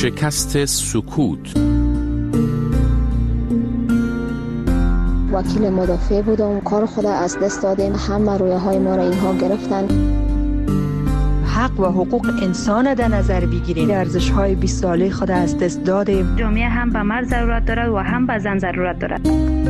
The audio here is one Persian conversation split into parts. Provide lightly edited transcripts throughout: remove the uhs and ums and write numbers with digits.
شکست سکوت. وکیل مدافع بودم، کار خود از دست دادیم، همه رویاهای ما را اینها گرفتن. حق و حقوق انسان در نظر بگیریم، ارزش‌های 20 ساله خود از دست دادیم. جامعه هم به مرد ضرورت دارد و هم به زن ضرورت دارد.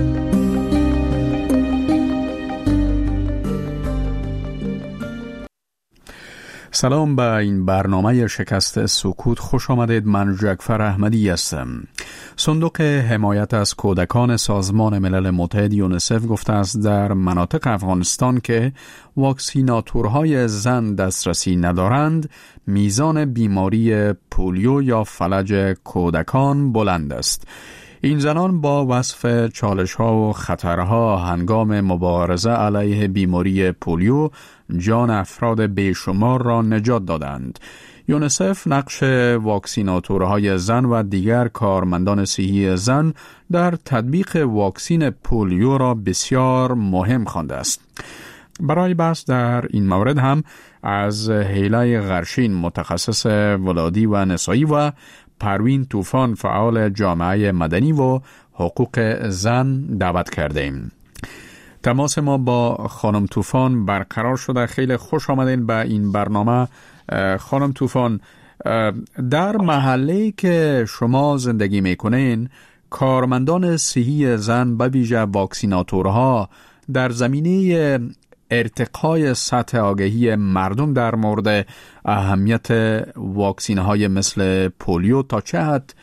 سلام به این برنامه شکست سکوت، خوش آمدید. من جعفر احمدی هستم. صندوق حمایت از کودکان سازمان ملل متحد یونیسف گفته است در مناطق افغانستان که واکسیناتورهای زن دسترسی ندارند، میزان بیماری پولیو یا فلج کودکان بلند است. این زنان با وصف چالش‌ها و خطرها هنگام مبارزه علیه بیماری پولیو جان افراد بیشمار را نجات دادند. یونیسف نقش واکسیناتورهای زن و دیگر کارمندان صحی زن در تطبیق واکسین پولیو را بسیار مهم خوانده است. برای بحث در این مورد هم از هیله غرشین متخصص ولادی و نسایی و پروین طوفان فعال جامعه مدنی و حقوق زن دعوت کردیم. تماس ما با خانم طوفان برقرار شده. خیلی خوش آمدین به این برنامه. خانم طوفان، در محله که شما زندگی میکنین، کارمندان صحی زن به ویژه واکسیناتورها در زمینه ارتقای سطح آگاهی مردم در مورد اهمیت واکسین های مثل پولیو تا چه حد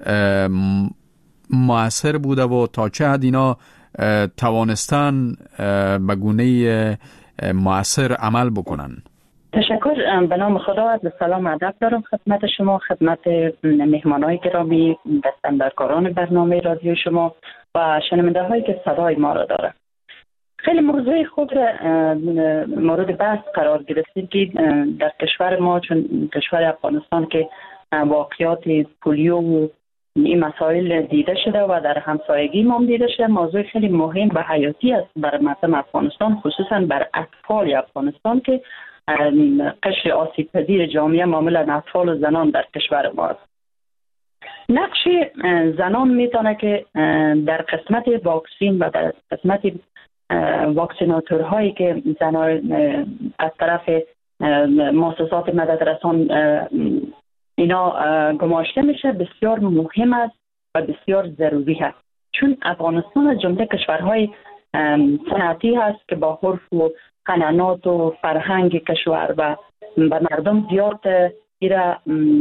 مؤثر بوده و تا چه حد اینا توانستن به گونه مؤثر عمل بکنن؟ تشکر. به نام خدا، از سلام ادب دارم خدمت شما، خدمت مهمانای گرامی، دستاندرکاران برنامه رادیو شما و شنونده هایی که صدای ما را دارند. خیلی موضوع خوب را مورد بحث قرار گرفتید که در کشور ما، چون کشور افغانستان که واقعیات پولیو و این مسائل دیده شده و در همسایگی ما دیده شده، موضوع خیلی مهم و حیاتی است برای مردم افغانستان، خصوصا بر اطفال افغانستان که قشر آسیب پذیر جامعه معمولا اطفال و زنان در کشور ما است. نقش زنان میتونه که در قسمت واکسین و در قسمت واکسیناتورهایی که زنان از طرف مؤسسات مددرسان اینا گماشته میشه بسیار مهم است و بسیار ضروری است، چون افغانستان از جمله کشورهای صنعتی هست که با عرف و قناعات و فرهنگ کشور و به مردم زیاد ایرا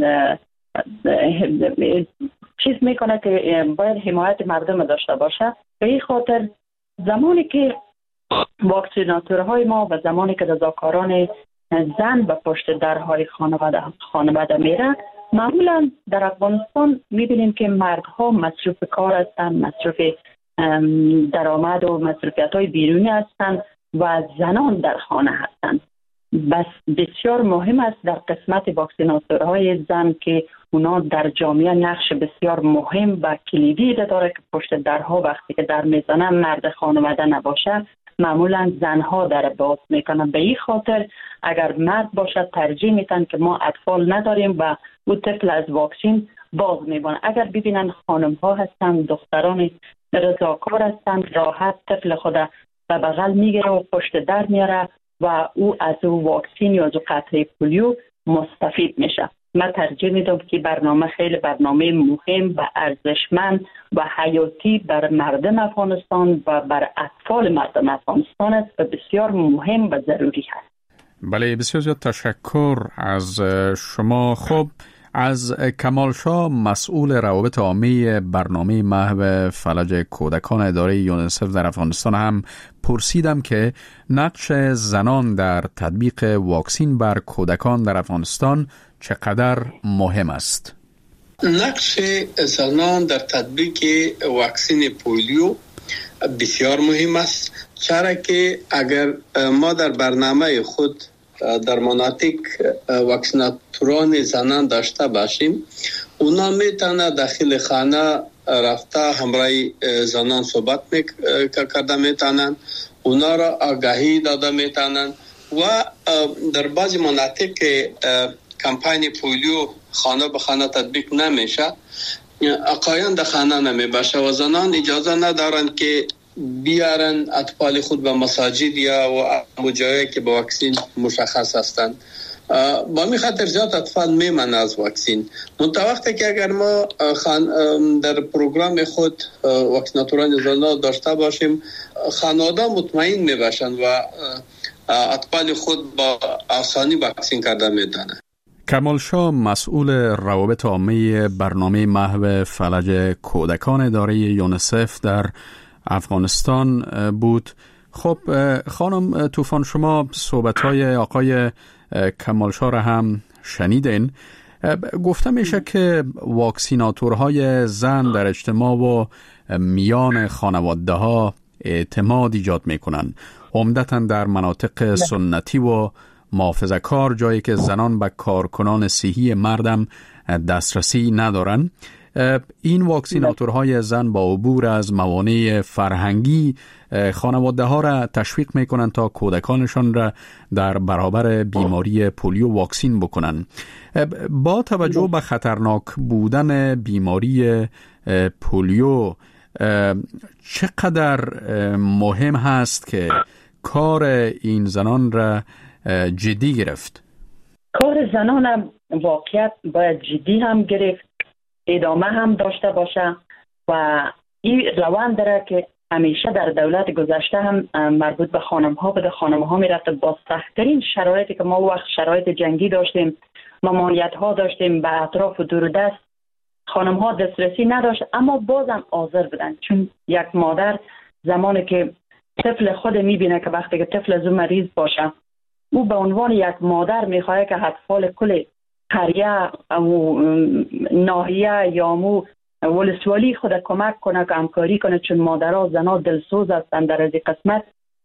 چیز میکنه که باید حمایت مردم داشته باشه. به این خاطر زمانی که واکسیناتورهای ما و زمانی که رضاکاران زن به پشت درهای خانواده میره، معمولا در افغانستان میبینیم که مردها مصروف کار هستند، مصروف درآمد و مصروفیت های بیرونی هستند و زنان در خانه هستند. بس بسیار مهم است در قسمت واکسیناتورهای زن که اونا در جامعه نقش بسیار مهم و کلیدی داره که پشت درها وقتی که در میزنن مرد خانواده نباشه، معمولا زنها در باز میکنن. به این خاطر اگر مرد باشد ترجیح میتن که ما اطفال نداریم و او طفل از واکسین باز میبانه. اگر ببینن خانم ها هستن، دختران رضاکار هستن، راحت طفل خود به بغل میگیره و پشت در میاره و او از او واکسین یا از او قطره پولیو مستفید میشه. من ترجیح میدم که برنامه خیلی برنامه مهم و ارزشمند و حیاتی بر مردم افغانستان و بر اطفال مردم افغانستان است و بسیار مهم و ضروری است. بله، بسیار زیاد تشکر از شما. خب، از کمال شاه، مسئول روابط عامه برنامه محو فلج کودکان اداره یونیسف در افغانستان، هم پرسیدم که نقش زنان در تطبیق واکسین بر کودکان در افغانستان چقدر مهم است. نقش زنان در تطبیق واکسین پولیو بسیار مهم است، چرا که اگر ما در برنامه خود در مناطق واکسیناتوران زنان داشته باشیم، اونا میتونه داخل خانه رفته همراه زنان صحبت کرده میتونن، اونا را آگاهی داده میتونن و در بعضی مناطق کمپین پولیو خانه به خانه تطبیق نمیشه، آقایان در خانه نمیباشه و زنان اجازه ندارند که بیارن اطفال خود به مساجد یا و جایی که به واکسین مشخص هستند. با می خاطر زیاد اطفال میمن از واکسین. وقتی که اگر ما در پروگرام خود واکسیناتوران زنان داشته باشیم، خانواده مطمئن میباشند و اطفال خود با آسانی واکسین کرده میتونه. کمال شاه مسئول روابط عامه برنامه محو فلج کودکان اداره یونیسف در افغانستان بود. خب خانم طوفان، شما صحبت‌های آقای کمال شاه را هم شنیدین. گفته میشه که واکسیناتورهای زن در اجتماع و میان خانواده ها اعتماد ایجاد میکنن، عمدتاً در مناطق سنتی و محافظه‌کار، جایی که زنان به کارکنان صحی مردم دسترسی ندارن. این واکسیناتورهای زن با عبور از موانع فرهنگی خانواده ها را تشویق میکنن تا کودکانشان را در برابر بیماری پولیو واکسین بکنن. با توجه به خطرناک بودن بیماری پولیو، چقدر مهم هست که کار این زنان را جدی گرفت؟ کار زنان هم واقعیت باید جدی هم گرفت، ادامه هم داشته باشه و این روند داره که همیشه در دولت گذشته هم مربوط به خانم ها بوده. خانم ها میرفت با سخت‌ترین شرایطی که ما وقت شرایط جنگی داشتیم، ممانعت ها داشتیم، به اطراف و دور دست خانم ها دسترسی نداشت، اما بازم حاضر بودن. چون یک مادر زمانی که طفل خود میبینه که وقتی که طفل از اون مریض باشه، او به عنوان یک مادر میخواد که اطفال کل قریه و ناحیه یا مو ولسوالی خود کمک کنه که همکاری کنه، چون مادرها زنها دلسوز هستند در از قسمت.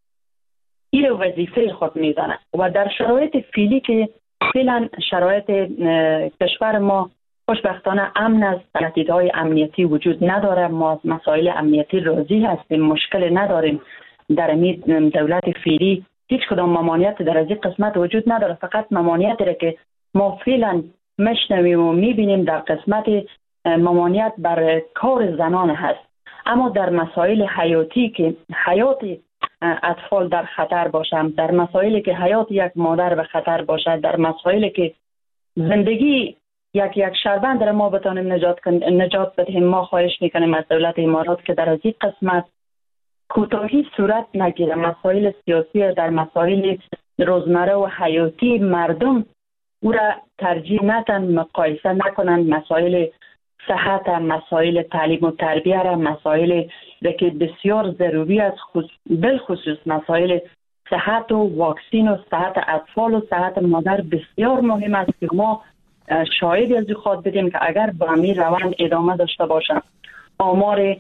این وظیفه خود میزنه و در شرایط فعلی که فعلا شرایط کشور ما خوشبختانه امن است، تهدیدهای امنیتی وجود نداره، ما از مسائل امنیتی راضی هستیم، مشکل نداریم. در این دولت فعلی هیچ کدام ممانعت در از این قسمت وجود نداره. فقط ممانعتی را که ما فعلا مشنویم و میبینیم در قسمت ممانعت بر کار زنان هست. اما در مسائل حیاتی که حیات اطفال در خطر باشند، در مسائلی که حیات یک مادر به خطر باشد، در مسائلی که زندگی یک شهروند را ما بتانیم نجات بدهیم، ما خواهش میکنیم از دولت امارات که در از این قسمت کوتاهی صورت نگیره. مسائل سیاسی در مسائل روزمره و حیاتی مردم او را ترجیح ندن، مقایسه نکنند. مسائل صحت، مسائل تعلیم و تربیه را، مسائل که بسیار ضروری است، بالخصوص مسائل صحت و واکسین و صحت اطفال و صحت مادر بسیار مهم است که ما شاهدی از خود بدیم که اگر با همین روند ادامه داشته باشند، آمار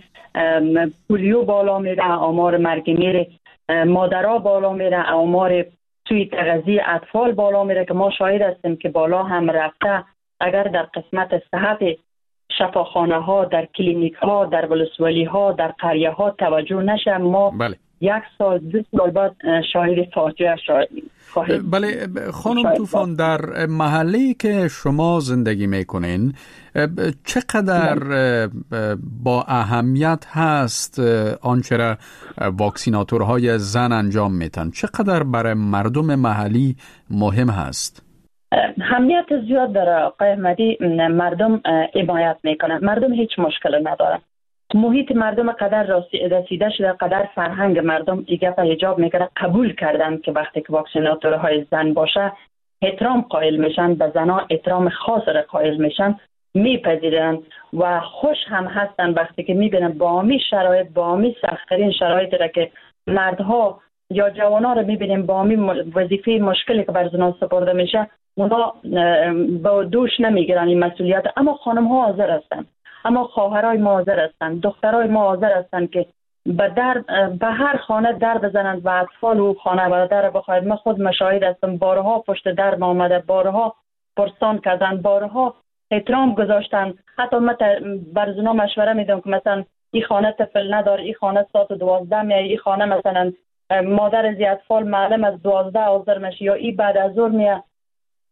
پولیو بالا میره، آمار مرگ میر مادرها بالا میره، آمار توی تغذیه اطفال بالا میره که ما شاهد هستیم که بالا هم رفته. اگر در قسمت صحت شفاخانه ها، در کلینیک ها، در ولسوالی ها، در قریه ها توجه نشه، ما یک سال 2 سال بعد شاهد فاجعه خواهیم. بله خانم طوفان، در محله‌ای که شما زندگی میکنین چقدر با اهمیت هست آنچه را واکسیناتورهای زن انجام میتن؟ چقدر برای مردم محلی مهم هست؟ اهمیت زیاد داره آقای احمدی. مردم حمایت میکنن، مردم هیچ مشکل نداره. محیط مردم قدر رسیده شده، قدر فرهنگ مردم دیگه ایجاب میکنه، قبول کردن که وقتی که واکسیناتورهای زن باشه احترام قائل میشن، به زنها احترام خاص را قائل میشن، میپذیرن و خوش هم هستن وقتی که میبینن با همی شرایط، با همی سخت‌ترین شرایطی را که مردها یا جوانا رو میبینیم با همی وظیفه مشکلی که بر زنها سپرده میشه، اونا با دوش نمیگیرن این مسئولیت. اما خانم ها حاضر هستن، اما خواهرای ما حاضر هستن، دخترای ما حاضر هستن که به هر خانه در بزنند و اطفال و خانه در بخواید. من خود مشاهد هستم، بارها پشت در ما آمده، بارها پرسان کردن، بارها احترام گذاشتن. حتی من بر زنا مشوره میدم که مثلا این خانه طفل نداره، این خانه ساعت 12 میای، این خانه مثلا مادر از اطفال معلم از 12 حاضر میشه، یا این بعد از ظهر میاد.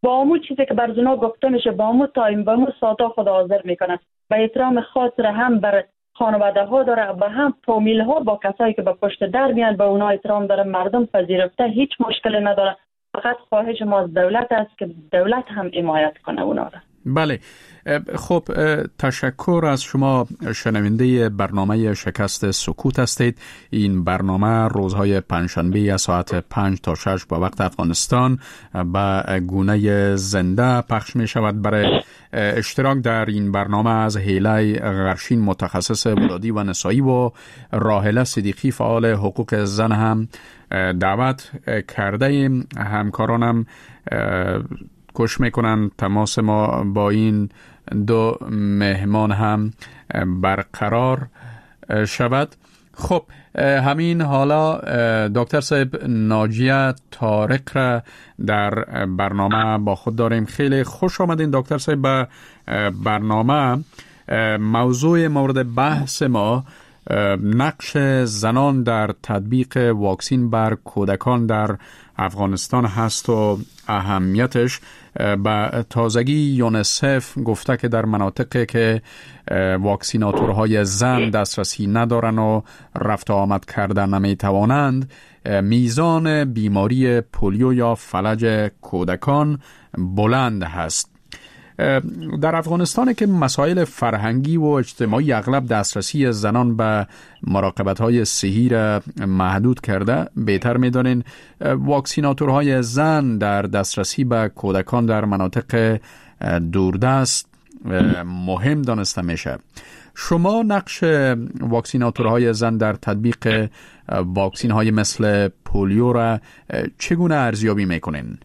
با همون چیزی که بر زنا گفته میشه با همون تایم با همون ساعتا خود حاضر میکنه و احترام خاص را هم بر خانواده ها داره و هم فامیل ها با کسایی که به پشت در میان به اونا احترام داره. مردم پذیرفته، هیچ مشکلی نداره. فقط خواهش ما از دولت است که دولت هم حمایت کنه اونا را. بله، خب تشکر از شما. شنونده برنامه شکست سکوت هستید. این برنامه روزهای پنجشنبه از ساعت 5 تا 6 با وقت افغانستان به گونه زنده پخش می شود. برای اشتراک در این برنامه از هیله غرشین متخصص ولادی و نسایی و راحله صدیقی فعال حقوق زن هم دعوت کرده ایم. همکارانم کوشش میکنن تماس ما با این دو مهمان هم برقرار شود. خب همین حالا دکتر صاحب ناجیه طارق را در برنامه با خود داریم. خیلی خوش آمدین دکتر صاحب به برنامه. موضوع مورد بحث ما نقش زنان در تطبیق واکسین بر کودکان در افغانستان هست و اهمیتش. به تازگی یونسف گفته که در مناطقی که واکسیناتورهای زن دسترسی ندارن و رفت و آمد کردن نمیتوانند، میزان بیماری پولیو یا فلج کودکان بلند هست. در افغانستان که مسائل فرهنگی و اجتماعی اغلب دسترسی زنان به مراقبت‌های صحی را محدود کرده، بهتر می‌دانین واکسیناتورهای زن در دسترسی به کودکان در مناطق دوردست مهم دانسته میشه. شما نقش واکسیناتورهای زن در تطبیق واکسین‌های مثل پولیو را چگونه ارزیابی می‌کنین؟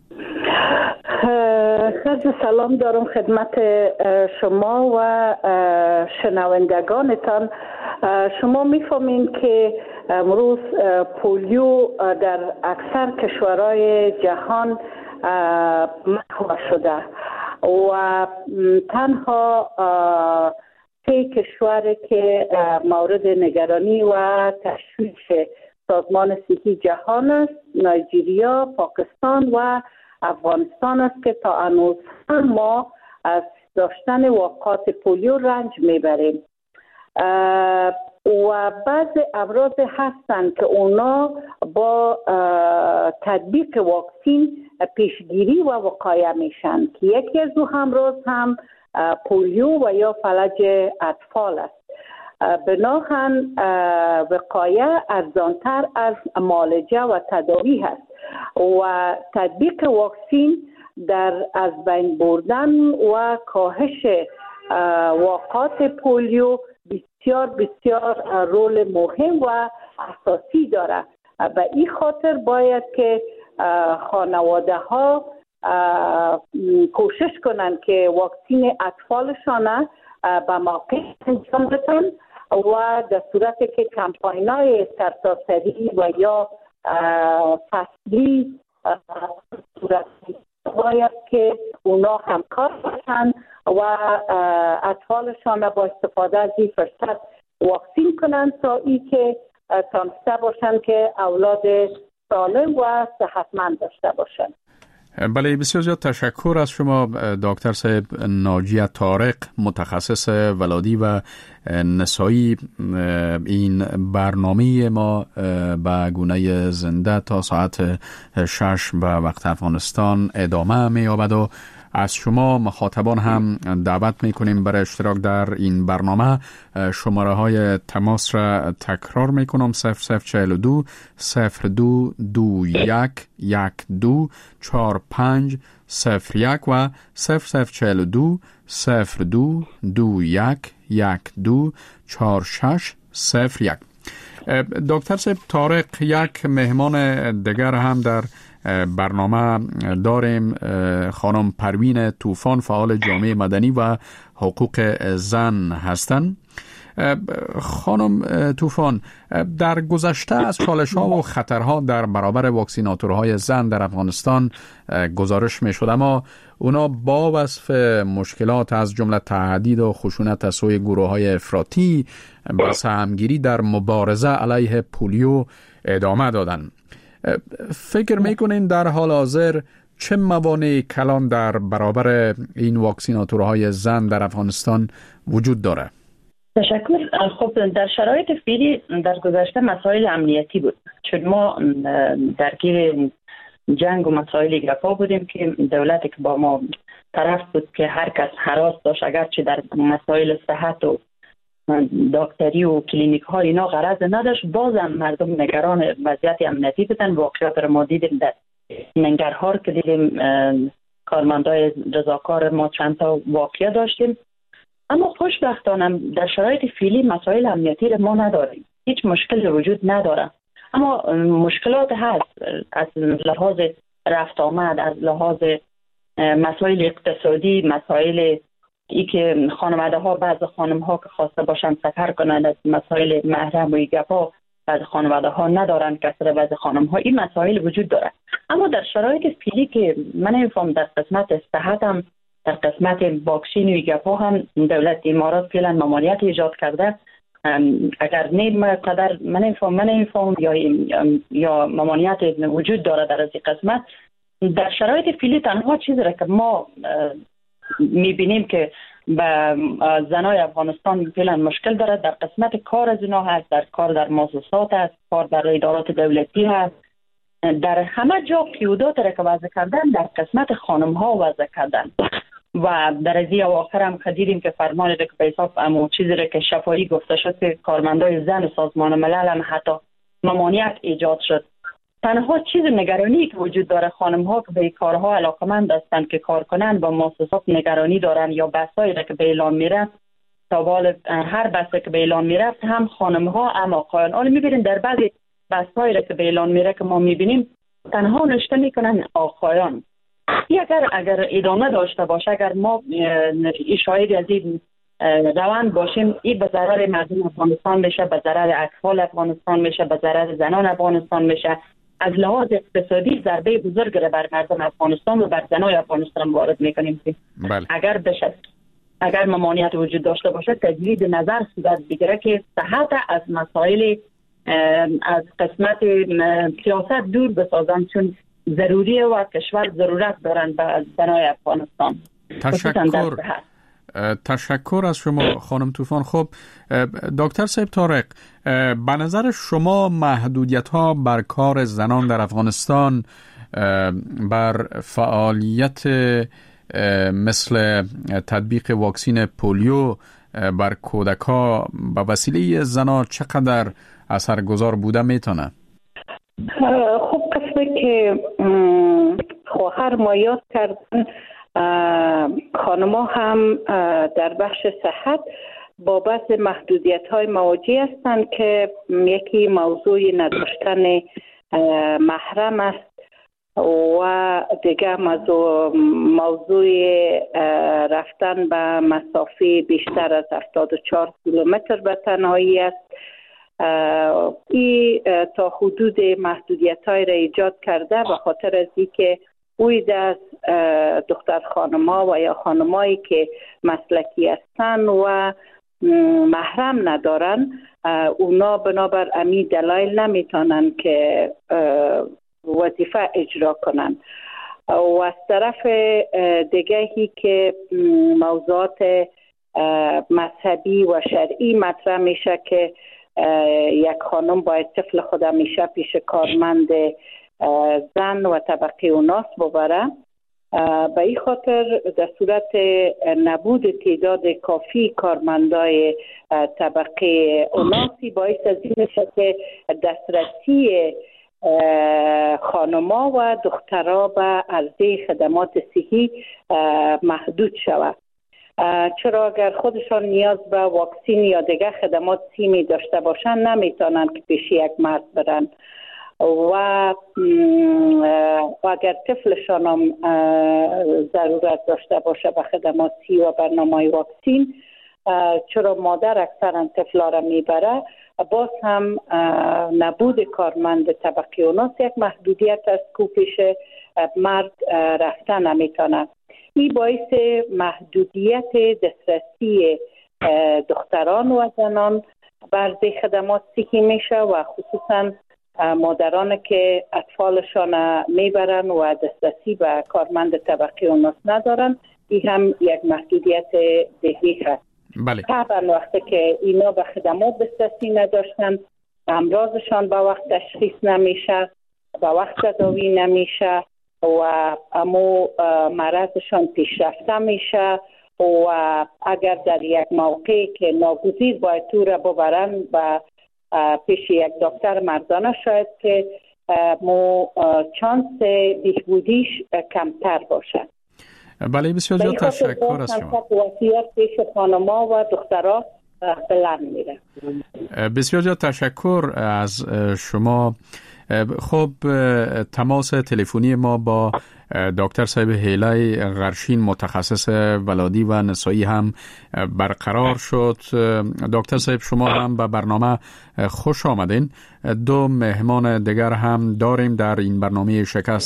سلام دارم خدمت شما و شنوندگانتان. شما میفهمین که امروز پولیو در اکثر کشورهای جهان محو شده و تنها 3 کشوری که مورد نگرانی و تشویش سازمان صحی جهان است، نایجریا، پاکستان و افغانستان است که تا هنوز ما از داشتن واقعات پولیو رنج میبریم و بعض امراض هستند که اونا با تطبیق واکسین پیشگیری و وقایه میشن که یکی از دو امراض هم پولیو و یا فلج اطفال است. بناهن وقایه ارزانتر از معالجه و تداوی هست و تطبیق واکسین در از بین بردن و کاهش واقعات پولیو بسیار بسیار رول مهم و اساسی داره. به این خاطر باید که خانواده ها کوشش کنند که واکسین اطفالشان به موقع انجام بدن و در صورتی که کمپاین‌های سرتاسری و یا فصلی صورت باید که اونا همکار باشن و اطفالشان با استفاده از این فرصت واکسین کنن تا ای که تانسته باشن که اولاد سالم و صحتمند داشته باشن. بله، بسیار زیاد تشکر از شما دکتر صاحب ناجیه طارق، متخصص ولادی و نسایی. این برنامه ما به گونه زنده تا ساعت 6 به وقت افغانستان ادامه می‌یابد و از شما مخاطبان هم دعوت میکنیم برای اشتراک در این برنامه. شماره های تماس را تکرار میکنم: 0042 02 21 12 45 01 و 0042 02 21 12 46 01. دکتر صاحب طارق، یک مهمان دیگر هم در برنامه داریم. خانم پروین طوفان، فعال جامعه مدنی و حقوق زن هستند. خانم طوفان، در گذشته از چالش‌ها و خطرها در برابر واکسیناتورهای زن در افغانستان گزارش می‌شد، اما اونا با وصف مشکلات از جمله تهدید و خشونت از سوی گروه‌های افراطی با سهمگیری در مبارزه علیه پولیو ادامه دادند. فکر میکنین در حال حاضر چه موانع کلان در برابر این واکسیناتورهای زن در افغانستان وجود داره؟ تشکر. خب در شرایط فعلی در گذشته مسائل امنیتی بود، چون ما درگیر جنگ و مسائل گپا بودیم که دولتی که با ما طرف بود که هر کس هراس داشت، اگرچه در مسائل صحت و دکتری و کلینیک ها اینا غرض نداشت، بازم مردم نگران وضعیت امنیتی بودن. واقعیت را ما دیدیم در ننگرهار که دیدیم کارمندای رضاکار ما چند تا واقعه داشتیم. اما خوشبختانه در شرایط فعلی مسائل امنیتی را ما نداریم، هیچ مشکل وجود نداره. اما مشکلات هست از لحاظ رفت آمد، از لحاظ مسائل اقتصادی، مسائل ای که خانواده ها، بعض خانم ها که خواسته باشن سفر کنند، از مسائل محرم و گپا بعض خانواده ها ندارن، کسر بعض خانم ها، این مسائل وجود داره. اما در شرایط فعلی که من نمیفهم در قسمت صحت هم، در قسمت واکسین و گپا هم دولت امارات فعلا ممانعت ایجاد کرده. اگر نیم قدر من نمیفهم یا ممانعت وجود داره در از این قسمت. در شرایط فعلی تنها چیزی را که ما میبینیم که به زنای افغانستان فعلا مشکل داره در قسمت کار از اینا هست، در کار در مؤسسات هست، کار در ادارات دولتی هست، در همه جا قیودات را که وضع کردن در قسمت خانم ها وضع کردن. و در از اواخر هم دیدیم که فرمان را که به حساب امو چیزی را که شفاهی گفته شد که کارمندای زن سازمان ملل هم حتی ممانعت ایجاد شد. تنها چیز نگرانی که وجود داره، خانم ها که به کارها علاقمند هستند که کار کنن با مؤسسات نگرانی دارن، یا بحثایی را که به اعلان میره، تا بال هر بحثی که به اعلان میره هم خانم ها هم آقایان. حالا میبینیم در بعضی بحثایی را که به اعلان میره که ما میبینیم تنها نشته میکنن آقایان. اگر ادامه داشته باشه، اگر ما شاهد از این روان باشیم، این به ضرر مردم افغانستان میشه، به ضرر اطفال افغانستان میشه، به ضرر زنان افغانستان میشه. از لحاظ اقتصادی ضربه بزرگ را بر مردم افغانستان و بر زنای افغانستان وارد میکنیم. بله. اگر ممانعت وجود داشته باشه، تجدید نظر صورت بگیره که صحت از مسائل از قسمت سیاست دور بسازن، چون ضروریه و کشور ضرورت دارن به زنای افغانستان. تشکر از شما خانم طوفان. خب دکتر صاحب طارق، به نظر شما محدودیت ها بر کار زنان در افغانستان بر فعالیت مثل تطبیق واکسین پولیو بر کودک‌ها به وسیله زنان چقدر اثرگذار بوده میتونه؟ خب قسمه که خواهر ما یاد کردن، خانما هم در بخش صحت با بعض محدودیت‌های مواجه هستند که یکی موضوع نداشتن محرم است و دیگه موضوع رفتن به مسافه بیشتر از 74 کیلومتر به تنهایی است. این تا حدود محدودیت‌های را ایجاد کرده به خاطر از اینکه اوی از دختر خانما و یا خانمایی که مسلکی هستن و محرم ندارن، اونا بنابر امی دلایل نمیتونن که وظیفه اجرا کنن. و از طرف دیگهی که موضوعات مذهبی و شرعی مطرح میشه که یک خانم باید طفل خود میشه پیش کارمند زن و طبقه اوناس ببره. به این خاطر در صورت نبود تعداد کافی کارمندای طبقه اوناسی باعث از این میشه که دسترسی خانما و دخترها به عرضه خدمات صحی محدود شود. چرا اگر خودشان نیاز به واکسین یا دیگر خدمات صحی داشته باشن نمیتونن که پیش یک مرد برن و اگر طفلشان هم ضرورت داشته باشه به خدمات صحی و برنامه واکسین، چرا مادر اکثرا طفلا را میبره، باز هم نبود کارمند طبقه اوناس یک محدودیت است که پیش مرد رفتن نمیتونه. این باعث محدودیت دسترسی دختران و زنان بر خدمات صحی میشه و خصوصا مادران که اطفالشان میبرن و دسترسی به کارمند طبقه اوناس ندارن، این هم یک محدودیت ذهنی هست. بله. طبعا وقتی که اینا به خدمات دسترسی نداشتن، امراضشان به وقت تشخیص نمیشه، به وقت تداوی نمیشه و امو مرضشان پیشرفته میشه و اگر در یک موقعی که ناگزیر باید تو را ببرن و پیش یک دکتر مردانه، شاید که چانس بهبودیش کمتر باشه. بله، بسیار زیاد تشکر از شما. وصیت پیش خانما و دخترها بلند میره. بسیار زیاد تشکر از شما. خب تماس تلفنی ما با دکتر صاحب هیلای غرشین متخصص ولادی و نسایی هم برقرار شد. دکتر صاحب شما هم به برنامه خوش آمدین. دو مهمان دیگر هم داریم در این برنامه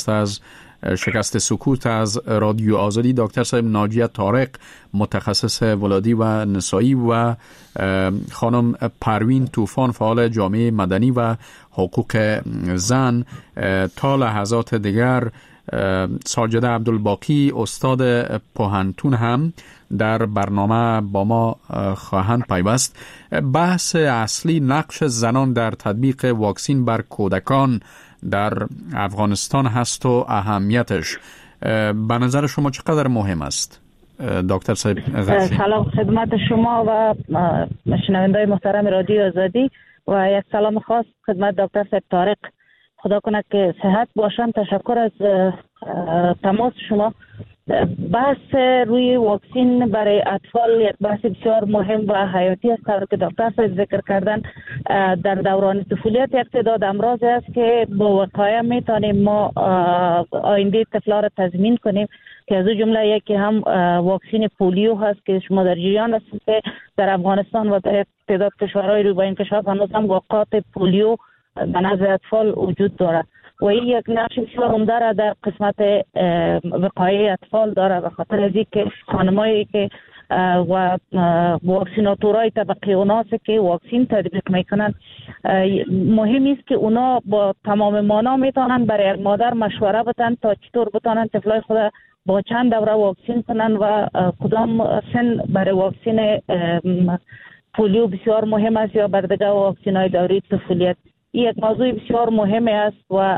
شکست سکوت از رادیو آزادی. دکتر صاحب ناجیه طارق متخصص ولادی و نسایی و خانم پروین طوفان فعال جامعه مدنی و حقوق زن. تا لحظات دیگر ساجده عبدالباقی استاد پوهنتون هم در برنامه با ما خواهند پیوست. بحث اصلی نقش زنان در تطبیق واکسین بر کودکان در افغانستان هست و اهمیتش به نظر شما چقدر مهم است دکتر صاحب غرشین؟ سلام خدمت شما و شنوندگان محترم رادیو آزادی و یک سلام خاص خدمت دکتر صاحب طارق. خدا کنه که صحت باشن. تشکر از تماس شما. بحث روی واکسین برای اطفال یک بحث بسیار مهم و حیاتی است که دکتر صاحب ذکر کردن. در دوران طفولیت یک تعداد امراض است که با وقایع میتونیم ما آینده طفلا را تضمین کنیم که از جمله یکی هم واکسین پولیو هست که شما در جریان هستید که در افغانستان و در تعداد کشورهای روی انکشاف هنوز هم واقعات پولیو به نزد اطفال وجود دارد و این یک نقش بسیار عمده را در قسمت وقایع اطفال داره، به خاطر از اینکه خانمایی که و واکسیناتورای طبقه اوناس که واکسین تطبیق میکنن، مهم است که اونا با تمام مانا میتونن برای یک مادر مشوره بدن تا چطور بتونن طفلای خود با چند دوره واکسین کنن و کدام سن برای واکسین پولیو بسیار مهم است یا بر دیگر واکسین های دوره طفولیت. یک موضوع بسیار مهم است و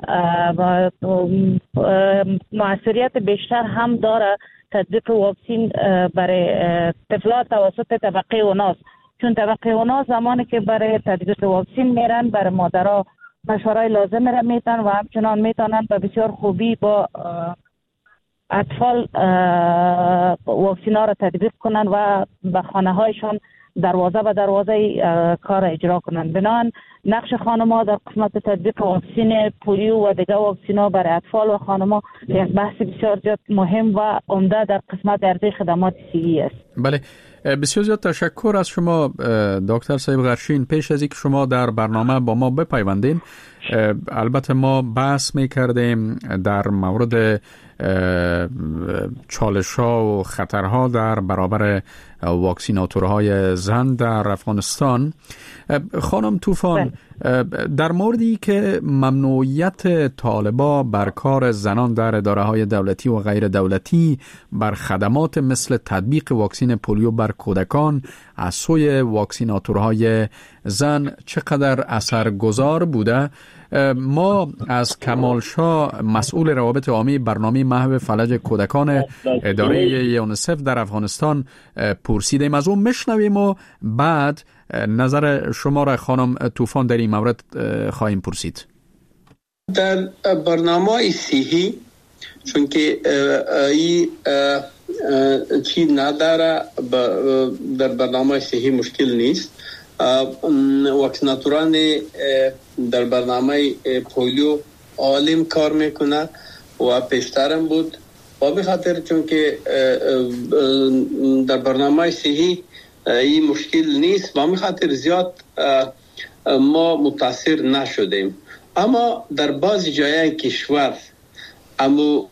موثریت بیشتر هم داره تطبیق واکسین برای طفلات توسط طبقه اوناس، چون طبقه اوناس زمانی که برای تطبیق واکسین میرن برای مادرها مشورای لازم را میتن و همچنان میتونن به بسیار خوبی با اطفال واکسین ها را تطبیق کنن و به خانه هایشان دروازه به دروازه کار اجرا کنن. بنابراین نقش خانم‌ها در قسمت تطبیق واکسین پولیو و دیگر واکسین‌ها برای اطفال و خانم‌ها یک بحث بسیار زیاد مهم و عمده در قسمت ارزی خدمات صحی است. بله، بسیار زیاد تشکر از شما دکتر صاحب غرشین. پیش از اینکه شما در برنامه با ما بپیوندین، البته ما بحث می‌کردیم در مورد چالش‌ها و خطرها در برابر واکسیناتورهای زن در افغانستان. خانم طوفان، در موردی که ممنوعیت طالبا بر کار زنان در اداره‌های دولتی و غیر دولتی بر خدمات مثل تطبیق واکسین پولیو بر کودکان از سوی واکسیناتورهای زن چقدر اثرگذار بوده، ما از کمال شاه مسئول روابط عامه برنامه محو فلج کودکان اداره یونیسف در افغانستان پرسیدیم. از اون میشنویم و بعد نظر شما را خانم طوفان در این مورد خواهیم پرسید. در برنامه صحی چون که این چی نداره در برنامه صحی مشکل نیست. واکسیناتوران در برنامه پولیو عالم کار میکنه و پیشترم بود و به خاطر چون که در برنامه صحی این مشکل نیست و به خاطر زیاد ما متاثر نشدیم. اما در بعضی جای کشور اما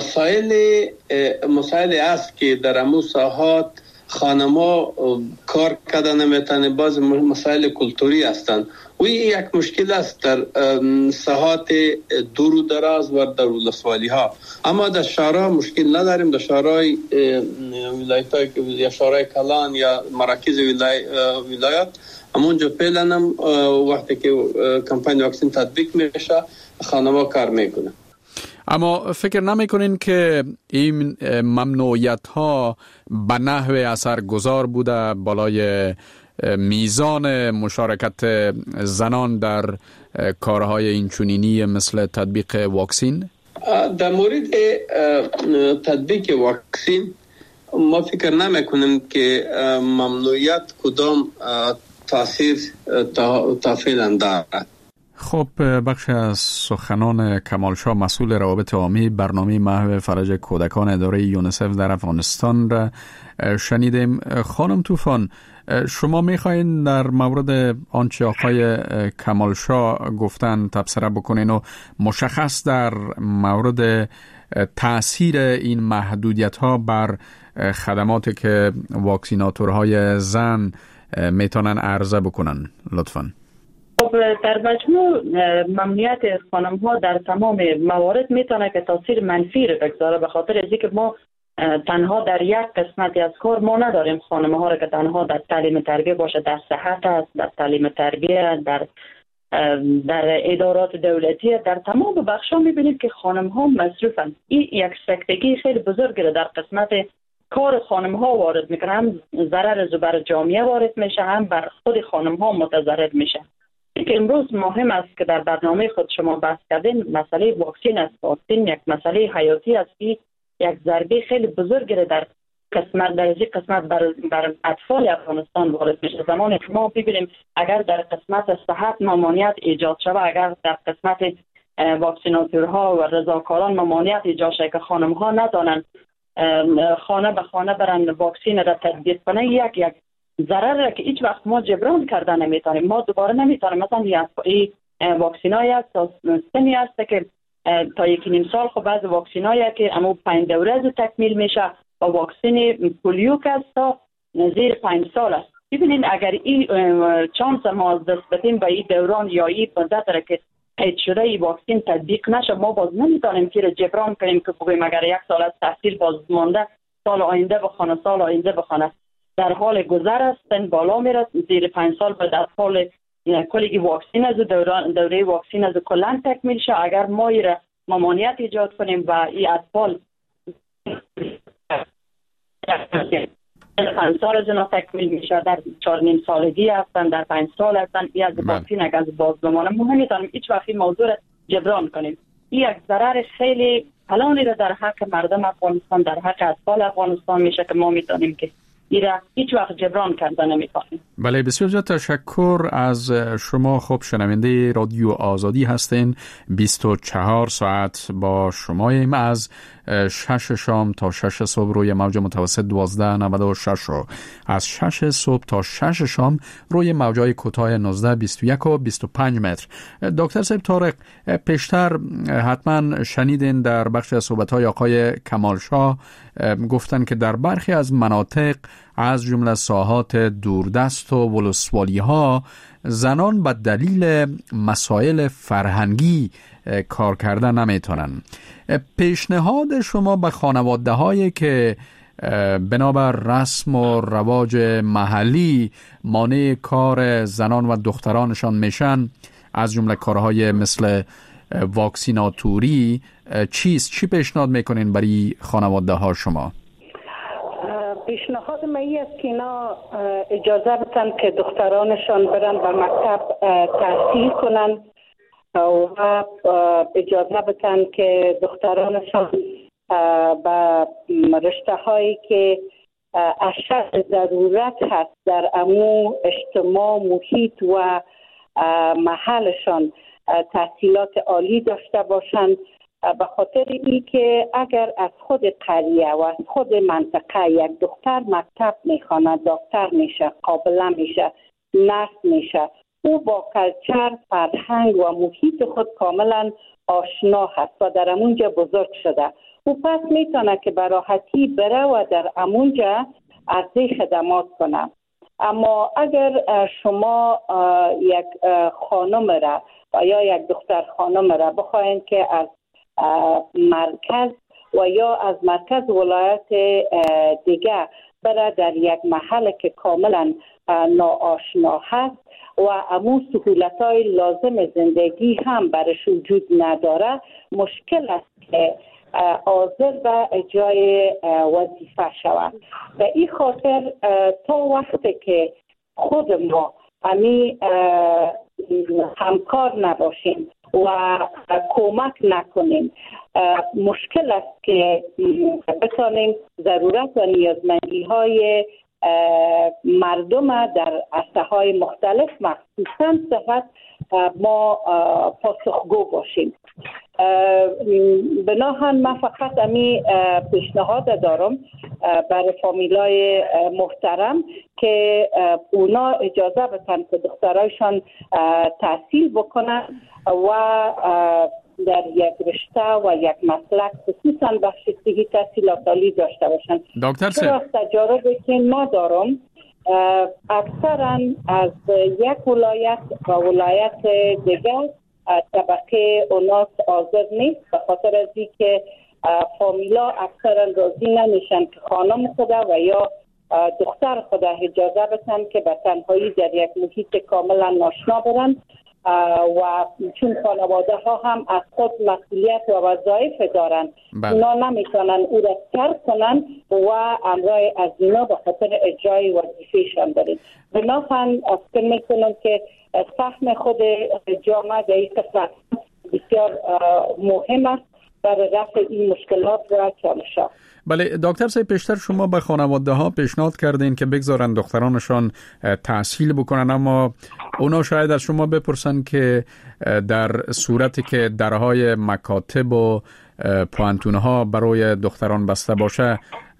مسائل است که در امو ساحات خانما کار کردن نمیتونه، باز مسائل کلتوری هستند و یک مشکل است در ساحات دور و دراز و در ولسوالی ها. اما در شهرها مشکل نداریم. در شهرهای ولایت یا شهرهای کلان یا مراکز ولایت همونجا فعلا هم وقتی که کمپاین واکسین تطبیق میشه خانما کار میکنه. اما فکر نمیکنین که این ممنوعیت ها به نحو اثرگذار بوده بالای میزان مشارکت زنان در کارهای اینچنینی مثل تطبیق واکسین؟ در مورد تطبیق واکسین ما فکر نمیکنیم که ممنوعیت کدام تاثیر تا فعلا دارد. خب بخش از سخنان کمال شاه مسئول روابط عامه برنامه محو فرج کودکان اداره یونیسف در افغانستان را شنیدیم. خانم طوفان، شما میخواین در مورد آنچه آقای کمال شاه گفتن تبصره بکنین و مشخص در مورد تأثیر این محدودیت ها بر خدماتی که واکسیناتورهای زن میتونن عرضه بکنن لطفاً. در مجموع ممنوعیت خانم ها در تمام موارد میتونه که تاثیر منفی رو بگذاره، به خاطر از اینکه ما تنها در یک قسمتی از کار ما نداریم خانم ها رو که تنها در تعلیم تربیه باشه، در صحت است، در تعلیم تربیه، در ادارات دولتی، در تمام بخش‌ها میبینیم که خانم ها مصروفن. این یک سکتگی خیلی بزرگی رو در قسمت کار خانم ها وارد میکنه، هم ضرر بر جامعه وارد میشه، هم بر خود خانم ها متضرر میشه. که امروز مهم است که در برنامه خود شما بحث کردین مسئله واکسین است. واکسین یک مسئله حیاتی است که یک ضربه خیلی بزرگی در قسمت بر اطفال افغانستان وارد میشه. زمانی که ما ببینیم اگر در قسمت صحت ممانعت ایجاد شود، اگر در قسمت واکسیناتورها و رضاکاران ممانعت ایجاد شود که خانم ها ندانند خانه به خانه برن واکسین را تطبیق کنه، یک ضرر را که هیچ وقت ما جبران کردن نمیتونیم. ما دوباره نمیتونیم مثلا این واکسینای است سنی است که تا 1.5 سال خب بعض واکسینایی که اما 5 دوره از تکمیل میشه و واکسین پولیو که است تا زیر 5 سال است. ببینید اگر این چانس ما از دست بدیم و این دوران یا این مدت را که قید شده این واکسین تطبیق نشه، ما باز نمیتونیم که جبران کنیم که بگوییم اگر 1 سال از تحصیل باز مانده سال آینده بخونه، سال آینده بخونه. در حال گذر است، سن بالا میره، زیر 5 سال به در حال کلی واکسین از دوره واکسین از کلان تکمیل شه. اگر ما را ممانعت ایجاد کنیم و این اطفال 5 سال از اینا تکمیل میشه، در 4.5 سالگی هستن، در 5 سال هستن، این از واکسین اگر باز بمانه ما نمیتونیم هیچ وقت این موضوع را جبران کنیم. این یک ضرر خیلی کلانی را در حق مردم افغانستان، در حق اطفال افغانستان میشه که ما میتونیم که هیچ وقت جبران کردن نمی‌کنیم. بله، بسیار زیاد تشکر از شما. خب شنونده رادیو آزادی هستین. 24 ساعت با شماییم از 6 شام تا 6 صبح روی موج متوسط 1296 رو از 6 صبح تا 6 شام روی موجای کوتاه 19 21 و 25 متر. دکتر صاحب طارق، پیشتر حتما شنیدین در بخش از صحبت‌های آقای کمال شاه گفتن که در برخی از مناطق از جمله ساحات دوردست و ولسوالی ها زنان به دلیل مسائل فرهنگی کار کردن نمیتونن. پیشنهاد شما به خانواده هایی که بنابر رسم و رواج محلی مانع کار زنان و دخترانشان میشن، از جمله کارهای مثل واکسیناتوری، چی پیشنهاد میکنین برای خانواده ها شما؟ پیشنهاد من است که اینا اجازه بدن که دخترانشان برن به مکتب تحصیل کنن و اجازه بدن که دخترانشان به رشته هایی که اشد ضرورت هست در امو اجتماع، محیط و محلشان تحصیلات عالی داشته باشند، به خاطر این که اگر از خود قریه و از خود منطقه یک دختر مکتب میخواند، دکتر میشه، قابله میشه، نرس میشه، او با کلچر، فرهنگ و محیط خود کاملا آشنا هست و در امونجا بزرگ شده. او پس میتونه که به راحتی بره و در امونجا عرضه خدمات کنه. اما اگر شما یک خانم را یا یک دختر خانم را بخواین که از مرکز و یا از مرکز ولایت دیگه برای در یک محل که کاملا ناآشنا هست و امو سهولت‌های لازم زندگی هم برش وجود نداره، مشکل است که حاضر به جای وظیفه شود. به این خاطر تا وقتی که خود ما همکار نباشیم و کمک نکنیم، مشکل است که بتانیم ضرورت و نیازمندی های مردم در عرصه های مختلف مخصوصا صحت ما پاسخگو باشیم. بناهن من فقط پیشنهاد دارم برای فامیلای محترم که اونا اجازه بدن که دخترایشان تحصیل بکنن و در یک رشته و یک مسلک خصوصا بخش صحی تحصیلات عالی داشته باشن. دکتر سر تجاربی که ما دارم اکثرا از یک ولایت و ولایت دیگر طبقه اوناس حاضر نیست، به خاطر از اینکه فامیلا اکثرا راضی نمیشن که خانم خدا و یا دختر خدا اجازه بدن که به تنهایی در یک محیط کاملا ناشنا برن و چون خانواده ها هم از خود مسئولیت و وظایف دارن، اونا نمیتونن او را ترک کنن و امرای از اینا به خاطر اجرای وظیفه‌شان دارن. بنابراین فکر میکنم که فهم خود جامعه در این قسمت بسیار مهم است برای رفع این مشکلات و چالش‌ها. بله دکتر صاحب، پیشتر شما به خانواده ها پیشنهاد کردین که بگذارن دخترانشان تحصیل بکنن، اما اونا شاید از شما بپرسن که در صورتی که درهای مکاتب و پوانتون‌ها برای دختران بسته باشه،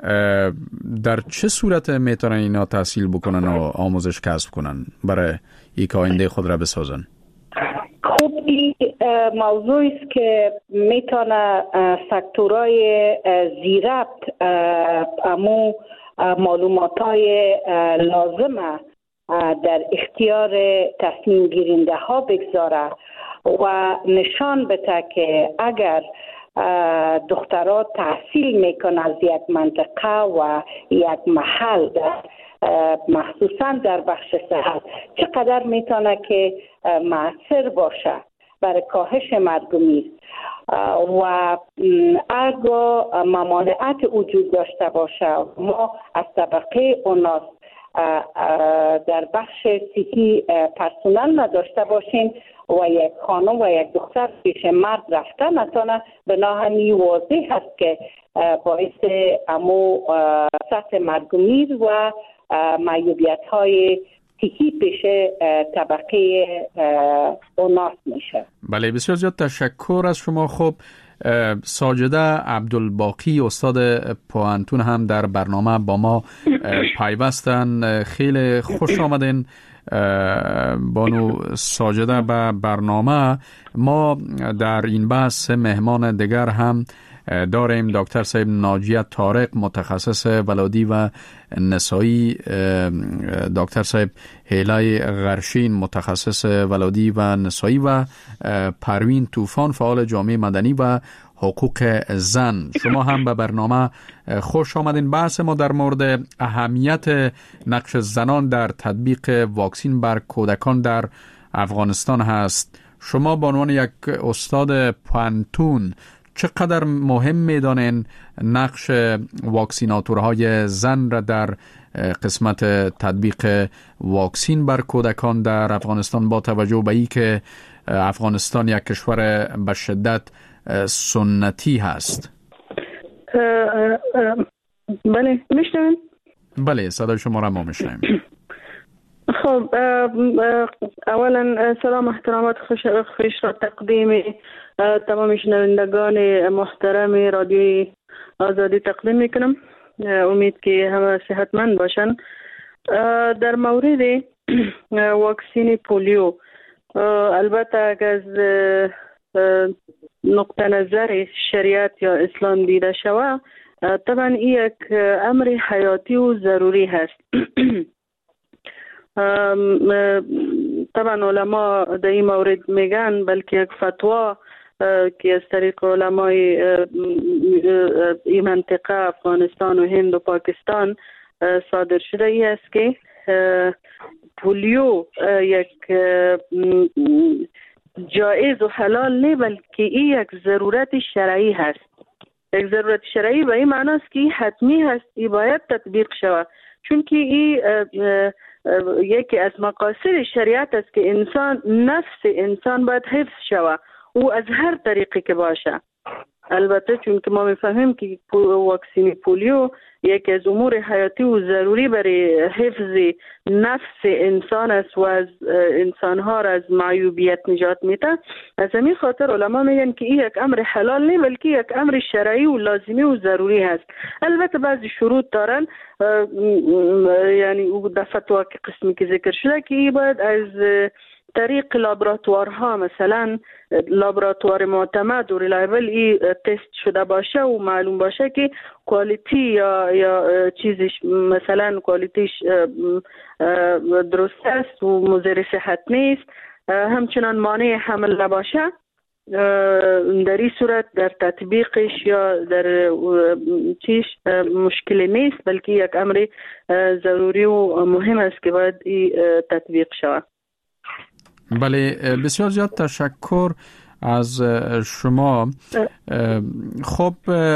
در چه صورت میتونن اینا تحصیل بکنن و آموزش کسب کنن برای یک آینده خود را بسازن؟ خب این موضوعی است که میتونه سکتورهای زیربط امو معلومات‌های لازمه در اختیار تصمیم گیرنده ها بگذاره و نشان بده که اگر دخترها تحصیل میکنن از یک منطقه و یک محل مخصوصا در بخش صحت چقدر میتونه که مؤثر باشه برای کاهش مرگومی و اگر ممانعت وجود داشته باشه، ما از طبقه اوناس در بخش صحی پرسنل نداشته باشیم و یک خانم و یک دختر پیش مرد رفته نتونه، بناهمی واضح هست که باعث امو سطح مرگومیر و معیوبیت های صحی پیش طبقه اوناس میشه. بله بسیار زیاد تشکر از شما. خب ساجده عبدالباقی استاد پوانتون هم در برنامه با ما پیوستن. خیلی خوش آمدین بانو ساجده به برنامه. ما در این بحث مهمان دیگر هم داریم. دکتر صاحب ناجیه طارق متخصص ولادی و نسایی، دکتر صاحب هیلای غرشین متخصص ولادی و نسایی و پروین طوفان فعال جامعه مدنی و حقوق زن. شما هم به برنامه خوش آمدین. بحث ما در مورد اهمیت نقش زنان در تطبیق واکسین بر کودکان در افغانستان هست. شما به عنوان یک استاد پوانتون چقدر مهم می‌دانین نقش واکسیناتورهای زن را در قسمت تطبیق واکسین بر کودکان در افغانستان، با توجه به اینکه افغانستان یک کشور به شدت سنتی هست؟ بله میشنوین؟ بله صدای شما را ما میشنویم. خب اولا سلام احترامات خوش را تقدیم تمام شنوندگان محترم رادیوی آزادی تقدیم میکنم. امید که همه صحتمند باشن. در مورد واکسین پولیو، البته از نقطه نظر شریعت یا اسلام دیده شود، طبعا این یک امر حیاتی و ضروری هست. طبعا علما در این مورد میگن بلکه یک فتوا که از طریق علمای این منطقه افغانستان و هند و پاکستان صادر شده ای است که پولیو یک جایز و حلال نه بلکه این یک ضرورت شرعی هست. یک ضرورت شرعی به این معنی است که حتمی هست، این باید تطبیق شود، چون که این یکی از مقاصد شریعت است که نفس انسان باید حفظ شود او از هر طریقی که باشه. البته چون که ما میفهمیم که واکسین پولیو یکی از امور حیاتی و ضروری برای حفظ نفس انسان است و از انسانها را از معیوبیت نجات میده. از همین خاطر علما میگن که این یک امر حلال نه بلکه یک امر شرعی و لازمی و ضروری هست. البته بعضی شروط دارن، یعنی او در فتوا که قسمی که ذکر شده که این باید از طریق لابراتوارها، مثلا لابراتوار معتمد و ریلایبل ای تست شده باشه و معلوم باشه که کوالیتی یا چیزش مثلا کوالیتیش درست است و مضر صحت نیست، همچنان مانع حمل نباشه، در این صورت در تطبیقش یا در چیش مشکلی نیست بلکه یک امر ضروری و مهم است که باید تطبیق شود. بله، بسیار زیاد تشکر از شما. خب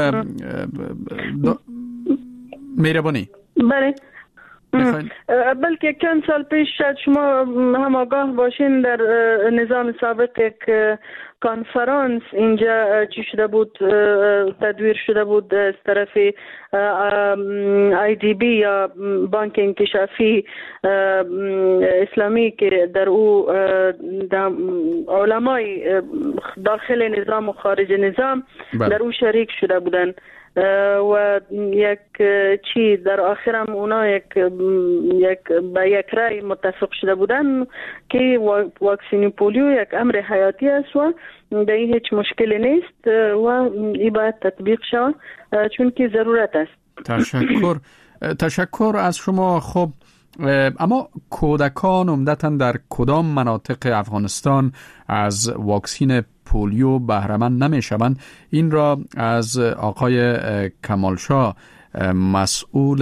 مهربانی. بله، بلکه چند سال پیش شاید شما هم آگاه باشین در نظام سابق یک کانفرانس اینجا چی شده بود، تدویر شده بود از طرف IDB یا بانک انکشافی اسلامی که در او علمای داخل نظام و خارج نظام در او شریک شده بودن و یک چی در آخرم اونا یک با یک رای متفق شده بودن که واکسین پولیو یک امر حیاتی است و در این هیچ مشکلی نیست و این باید تطبیق شود چون که ضرورت است. تشکر از شما. خب اما کودکان عمدتاً در کدام مناطق افغانستان از واکسین پولیو بهره‌مند نمی‌شوند؟ این را از آقای کمالشاه مسئول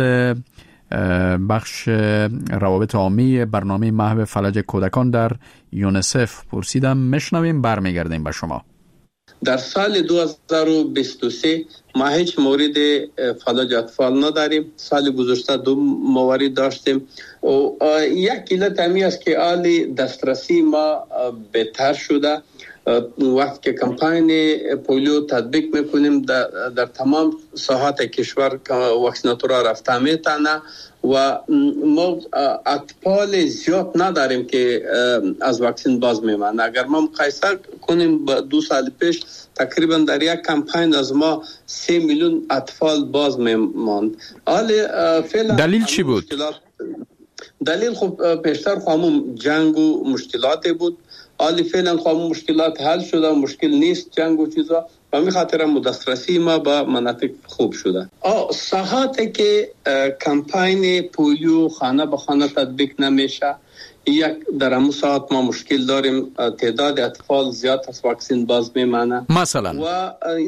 بخش روابط عامه برنامه محو فلج کودکان در یونسف پرسیدم. میشنویم، برمیگردیم به شما. در سال 2023 ما هیچ مورد فلج اطفال نداریم. سال گذشته 2 موارد داشتیم و یک علت همی است که حال دسترسی ما بهتر شده. وقتی که کمپاین پولیو تطبیق میکنیم در تمام ساحات کشور واکسیناتورها رفته میتونه و ما اطفال زیاد نداریم که از واکسین باز میمانند. اگر ما مقایسه کنیم با 2 سال پیش تقریبا در یک کمپاین از ما 3 میلیون اطفال باز میماند. دلیل چی بود؟ دلیل خب پیشتر همون جنگ و مشکلات بود. حالی فعلا همون مشکلات حل شده، مشکل نیست جنگ و چیزا، و می خاطر دسترسی ما با مناطق خوب شده. ساحاتی که کمپاین پولیو خانه به خانه تطبیق نمیشه، یک در همون ساعت ما مشکل داریم، تعداد اطفال زیاد از واکسین باز میمانه مثلا و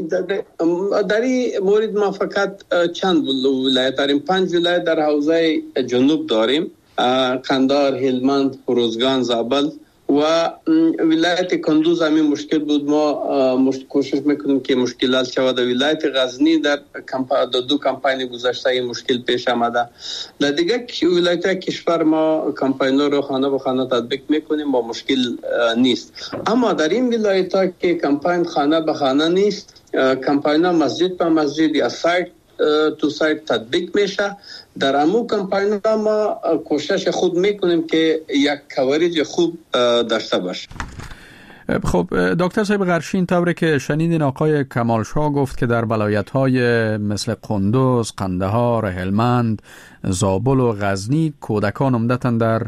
در این مورد ما فقط چند ولایت داریم. 5 ولایت در حوزه جنوب داریم، قندهار، هلمند، هروزگان، زابل و ولایت کندوز همین مشکل بود. ما کوشش میکنیم که مشکلات شود. ولایت غزنی در 2 کمپاین گذشته این مشکل پیش آمده. در دیگه ولایت کشور ما کمپاین رو خانه به خانه تطبیق میکنیم با مشکل نیست. اما در این ولایت ها که کمپاین خانه به خانه نیست، کمپاین مسجد به مسجد یا سایت تو سایت تطبیق میشه. در همون کمپاین ما کوشش خود میکنیم که یک کوریج خوب داشته باشه. خب دکتر صاحب غرشین، طوری که شنیدین آقای کمالشاه گفت که در ولایت‌های مثل قندوز، قندهار، هلمند، زابل و غزنی کودکان عمدتاً در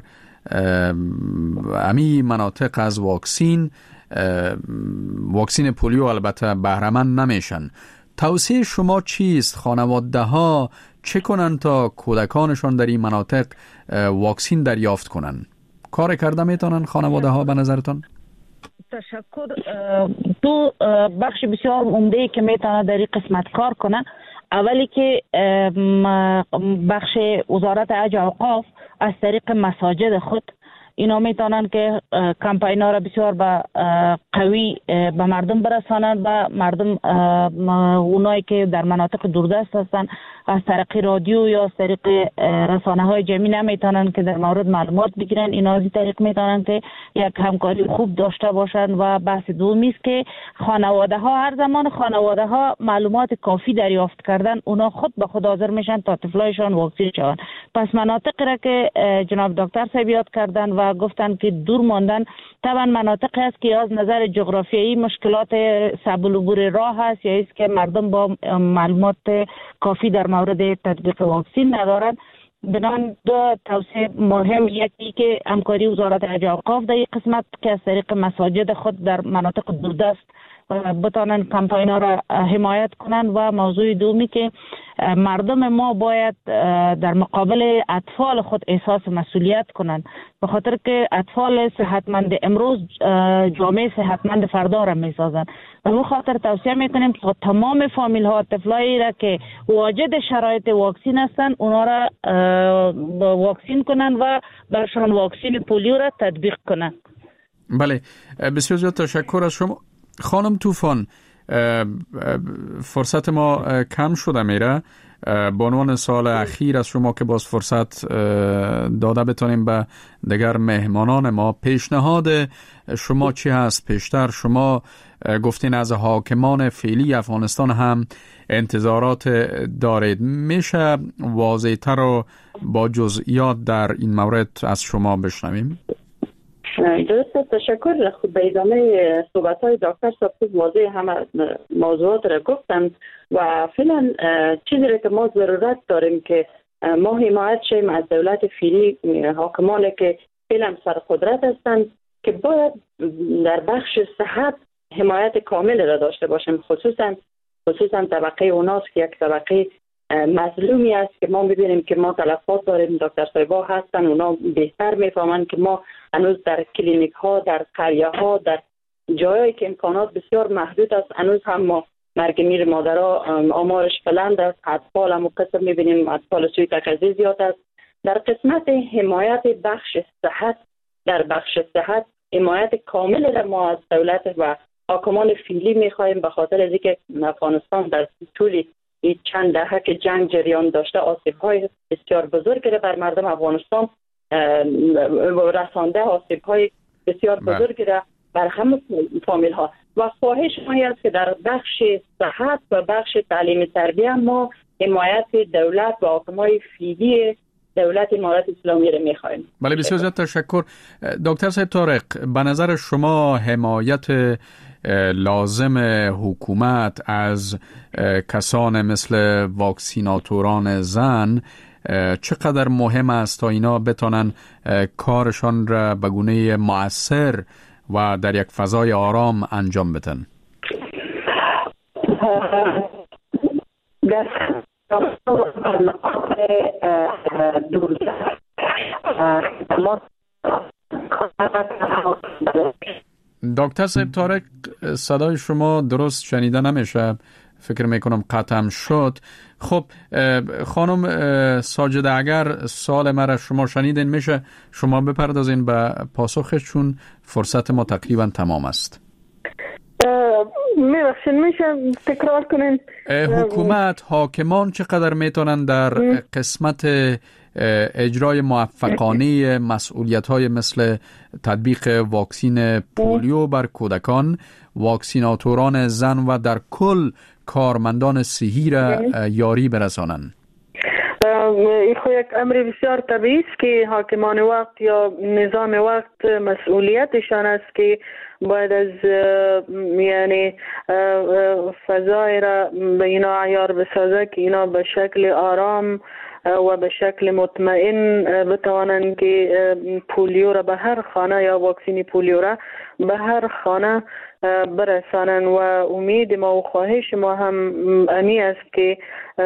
امی مناطق از واکسین پولیو البته بهره‌مند نمیشن. توصیه شما چیست؟ خانواده ها چه کنن تا کودکانشان در این مناطق واکسین دریافت کنن؟ کار کرده میتونن خانواده ها به نظرتان؟ تشکر. دو بخش بسیار عمده که میتونه در این قسمت کار کنه. اولی که بخش وزارت حج و اوقاف از طریق مساجد خود اینا میتونن که کمپینا را بسیار قوی به مردم برسانند و مردم اونایی که در مناطق دوردست هستن از طریق رادیو یا از طریق رسانه های جمعی نمیتونن که در مورد معلومات بگیرن. اینا از این طریق میتونن که یک همکاری خوب داشته باشند. و بحث دومی است که خانواده ها هر زمان خانواده ها معلومات کافی دریافت کردن اونا خود به خود حاضر میشن تا طفلایشان واکسین شوند. پس مناطقی را که جناب دکتر صاحب یاد کردن و گفتن که دور ماندن طبعا مناطقی است که از نظر جغرافیایی مشکلات صعب العبور راه هست یا است که مردم با معلومات کافی در مورد تطبیق واکسین ندارند. بنابراین دو توصیه مهم، یکی که همکاری وزارت حج و اوقاف در این قسمت که از طریق مساجد خود در مناطق دوردست بتانن کمپینا را حمایت کنن و موضوع دومی که مردم ما باید در مقابل اطفال خود احساس مسئولیت کنن، به خاطر که اطفال صحتمند امروز جامعه صحتمند فردا را میسازن. و به خاطر توصیه میکنیم که تمام فامیل ها طفلایی را که واجد شرایط واکسین هستن اونا را واکسین کنن و برشان واکسین پولیو را تطبیق کنن. بله، بسیار زیاد تشکر از شما خانم طوفان. فرصت ما کم شده میره. به عنوان سال اخیر از شما که باز فرصت داده بتونیم به دیگر مهمانان ما، پیشنهاد شما چی هست؟ پیشتر شما گفتین از حاکمان فعلی افغانستان هم انتظارات دارید. میشه واضح‌تر و با جزئیات در این مورد از شما بشنویم؟ درسته، تشکر. خود به ادامه صحبت های دکتر صاحب واضح همه موضوعات را گفتند و فعلا چیزی را که ما ضرورت داریم که ما حمایت شیم از دولت فعلی، حاکمانی که فعلا سرقدرت هستند که باید در بخش صحت حمایت کامل را داشته باشیم، خصوصا طبقه اوناست که یک طبقه مظلومی است که ما می‌بینیم که ما تلفات داریم. دکتر صاحبا هستن، اونا بهتر میفهمند که ما هنوز در کلینیک ها، در قریه ها، در جایی که امکانات بسیار محدود است، هنوز هم ما مرگ میر مادرها آمارش بلند است. اطفال هم قسم می‌بینیم اطفال سوی تغذیه زیاد است. در قسمت حمایت بخش صحت، در بخش صحت حمایت کامل را ما از دولت و حاکمان فعلی می‌خواهیم، به خاطر از اینکه افغانستان در طول این چند دهه که جنگ جریان داشته آسیب‌های بسیار بزرگی را بر مردم افغانستان رسانده، آسیب‌های بسیار بزرگی را بر همه فامیل ها. و خواهش ما است که در بخش صحت و بخش تعلیم تربیه ما حمایت دولت و حاکمای فعلی دولت امارات اسلامی را می‌خواهیم. بله، بسیار زیاد تشکر. دکتر صاحب طارق، به نظر شما حمایت لازم حکومت از کسان مثل واکسیناتوران زن چقدر مهم است تا اینا بتونن کارشان را به گونه مؤثر و در یک فضای آرام انجام بدن؟ دکتر صاحب طارق، صدای شما درست شنیده نمیشه، فکر میکنم قطعم شد. خب خانم ساجده، اگر سوال مرا شما شنیدین میشه شما بپردازین به پاسخش، چون فرصت ما تقریبا تمام است. میشه تکرار کنین؟ حکومت، حاکمان چقدر میتونن در قسمت اجرای موفقانه مسئولیت‌های مثل تطبیق واکسین پولیو بر کودکان، واکسیناتوران زن و در کل کارمندان صحی را یاری برسانند؟ این خو یک امر بسیار طبیعی است که حاکمان وقت یا نظام وقت مسئولیتشان است که باید از یعنی فضای را به اینا عیار بسازه که اینا به شکل آرام و به شکل مطمئن بتوانند که پولیو را به هر خانه یا واکسین پولیو را به هر خانه برسانند و امید ما و خواهش ما هم امی است که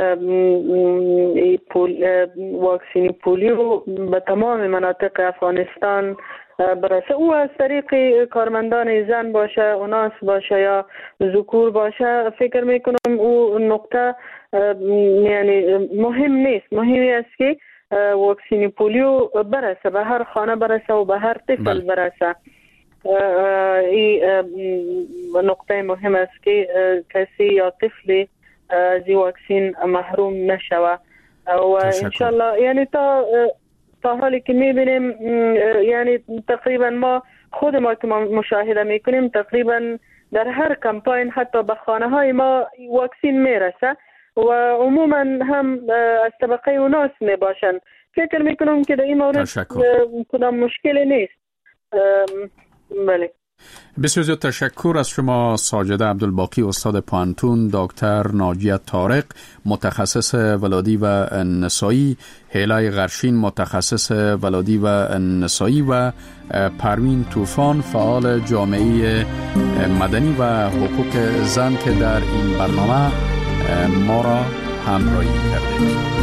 واکسین پولیو به تمام مناطق افغانستان برسه، او از طریق کارمندان زن باشه، اوناس باشه یا ذکور باشه. فکر میکنم او نقطه یعنی مهم نیست، مهمی است که واکسین پولیو برسه، به هر خانه برسه و به هر طفل برسه. این نقطه مهم است که کسی یا طفلی از این واکسین محروم نشوه و انشالله یعنی تا حالی که میبینیم یعنی تقریبا ما خود ما که مشاهده میکنیم تقریبا در هر کمپاین حتی به خانه های ما واکسین میرسه و عموما هم از طبقه اوناس میباشن. فکر میکنم که در این مورد کدام مشکلی نیست. بله. بسیار زیاد تشکر از شما ساجده عبدالباقی، استاد پانتون، دکتر ناجیه طارق متخصص ولادی و نسایی، هیلای غرشین متخصص ولادی و نسایی و پروین طوفان فعال جامعه مدنی و حقوق زن که در این برنامه ما را همراهی کردید.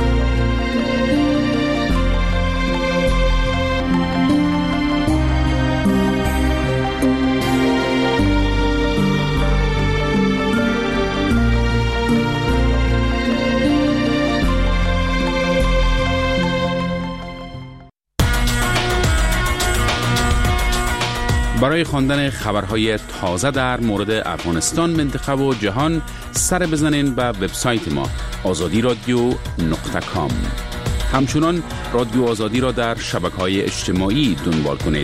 برای خواندن خبرهای تازه در مورد افغانستان، منطقه و جهان سر بزنین به وبسایت ما azadi.radio.com. همچنان رادیو آزادی را در شبکه‌های اجتماعی دنبال کنید.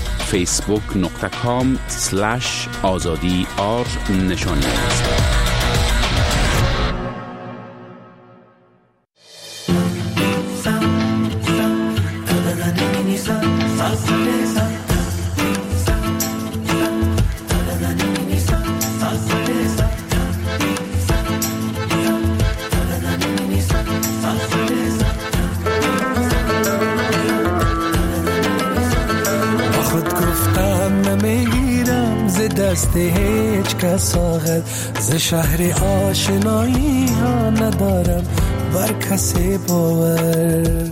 facebook.com/azadi_r نشانی است. دست هیچ کس آخر ز شهر آشنایی ها ندارم بر کسی باور.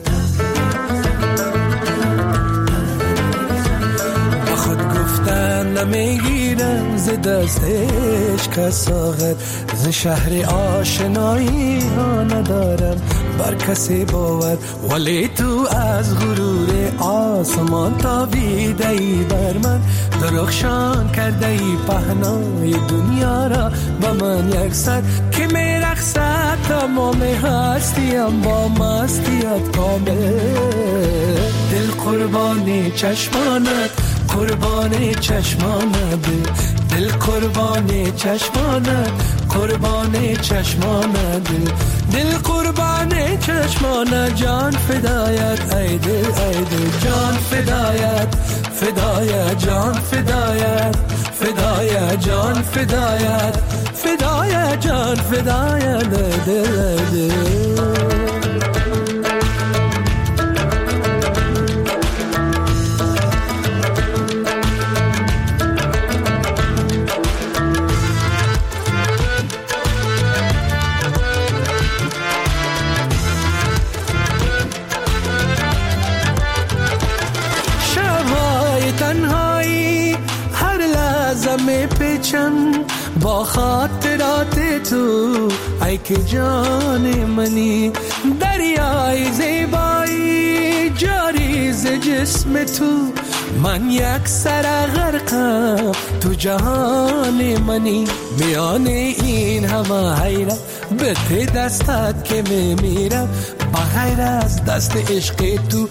با خود گفتن نمیگیرم ز دست هیچ کس آخر ز شهر آشنایی ها ندارم بر کسی باور. ولی تو از غرور آسمان تابیده ای بر من، درخشان کرده ای پهنای دنیا را به من یکسر که میرقصد تمام هستیم با مستیت کامل. دل قربان چشمانت، قربان چشمانت، دل قربان چشمانت، قربان چشمانت، دل قربان چشمانت، جان فدایت ای دل ای دل، جان فدایت فدایت، جان فدایت فدایت، جان فدایت فدایت، جان فدایت دل دل. با خاطرات تو ای که جان منی، دریای زیبایی جاری ز جسم تو، من یک سر غرقم تو جهان منی. میان این همه حیرت به ته دستت که میمیرم، بغیر از دست عشق تو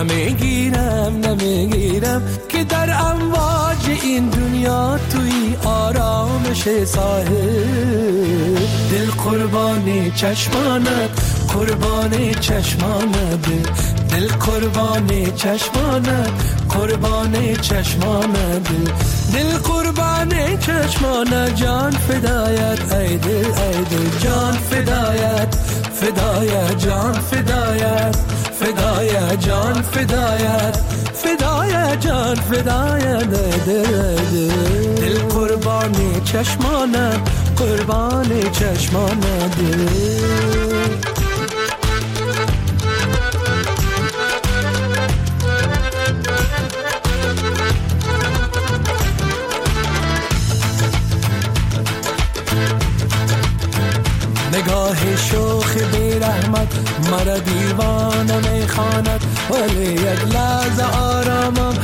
نمیگیرم که در امواج این دنیا توی آرامش ساحل. دل قربان چشمانت، قربان چشمانت، دل قربان چشمانت، قربان چشمانت، دل قربان چشمانت، جان فدایت ای دل ای دل، جان فدایت فدای جان فدایت، فدای جان فدایت، فدای جان فدایت، دل قربانی چشمانت، قربانی چشمانت. نگاه شوخ بی رحمت مرا دیوانه میخواند، ولی یک لحظه آرامم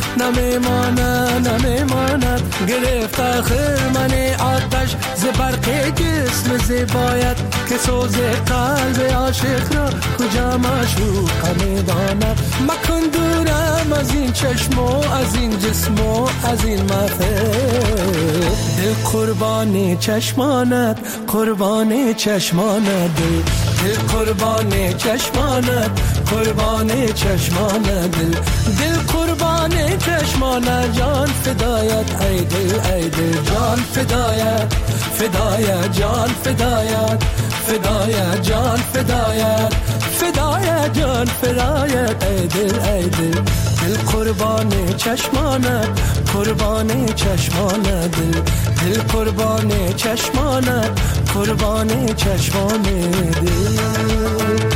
نمیماند. گرفت آخر من آتش ز برق جسم زیبایت، که سوز قلب عاشق را کجا معشوق میداند. مکن دورم از این چشم و از این جسم و از این محفل، دل قربانی چشمانت، قربانی چشمانت، دل قربانی چشمانت، قربانی چشمانت، دل قربانی چشمانت. جان فدایت ای دل، ای دل جان فدایت، فدای جان فدایت، فدای جان فدایت، فدای جان فدایت، ای دل، ای دل، دل قربانی چشمانت، قربانی چشمانت، دل قربانی چشمانت، قربانی چشمانت، دل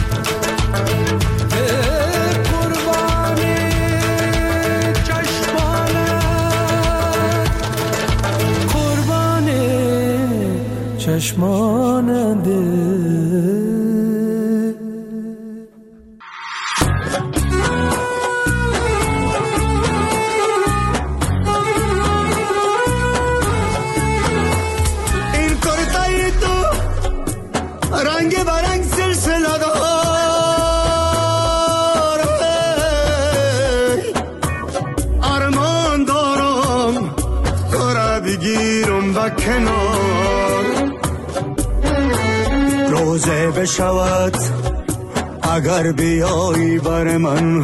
چشماننده. این کرتای تو رنگ برنگ سلسله دار، آرمان دارم تو را بگیرم و کنار، روزه بشود اگر بیایی بر من،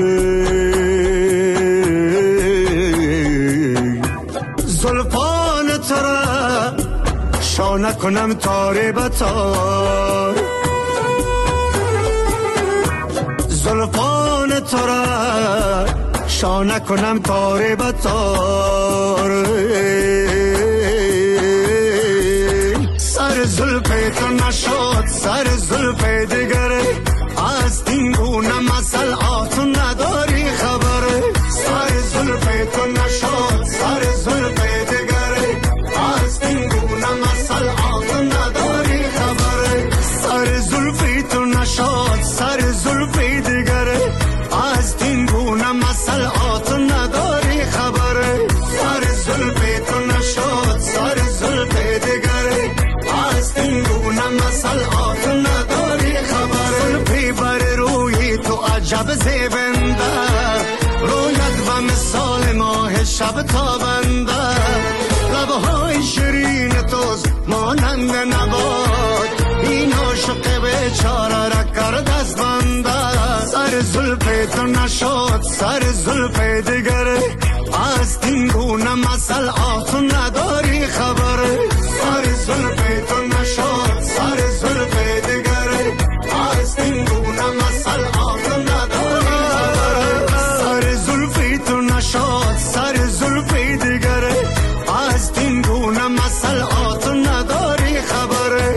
زلفان ترا شانه کنم تاره بتار، زلفان ترا شانه کنم تاره بتار، سر زلفه تو نشد سر زلفه دیگره، از این گونه مسئل آتون نداری خبره، سر زلفه تو نشد سر زلفه دیگره، از این گونه مسئل آتون نداری خبره، سر زلفه تو نشد سر زلفه دیگره، از این گونه مسئل آتون نداری خبره، سر زلفه تو نشد سر زلفه دیگره، از این گونه مسئل آتون نداری خبره، زلفی بر روی تو عجب زیبنده، رویت و مثال ماه شب تابنده، لبهای شیرین توست مانند نبات، این عاشق بیچاره را کرد از بنده، سر زلفی تو نشد سر زلفی دیگره، از این گونه مسئل آتون نداری خبره، سر زلفی تو نشد سر زلفی دیگره، از این گونه مسئل آتون نداری خبره، سر زلفی تو نشد سر زلفی دیگره، از این گونه مسئل آتون نداری خبره.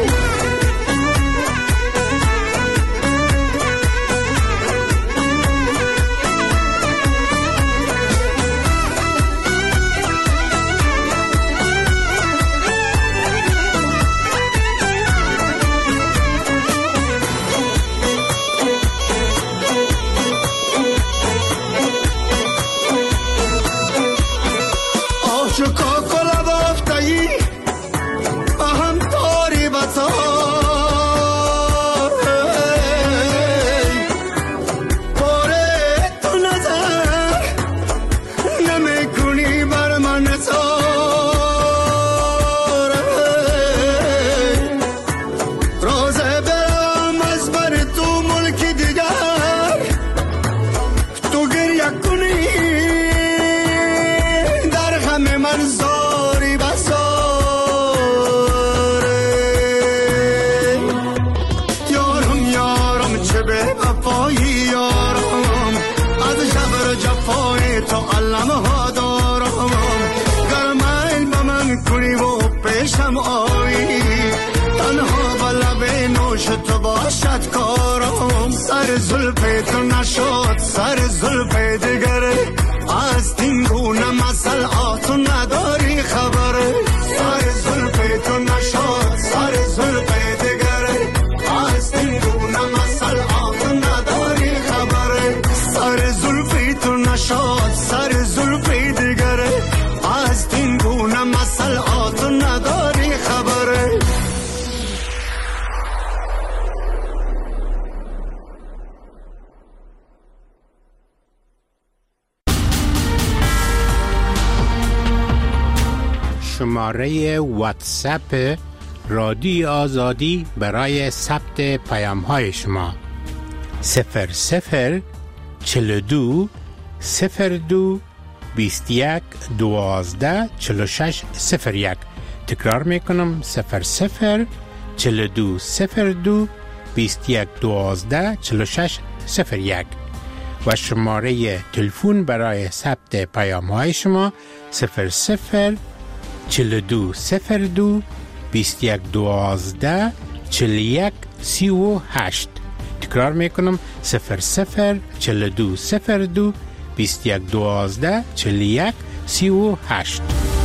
زلف تو نشد سر زلف دیگره از تینگونه مسئلات نداری خبره سر زلف تو نشد سر زلف دیگره از تینگونه مسئلات نداری خبره سر زلف تو نشد سر زلف دیگره از تینگونه مسئلات نداری خبره شماره واتساپ رادیو آزادی برای ثبت پیام‌های شما 00 42 02 21 12 46 01. تکرار میکنم 00 42 02 21 12 46 01 و شماره تلفن برای ثبت پیام‌های شما 00 42 02 21 12 41 38. تکرار میکنم 00 42 02 21 12 41 38.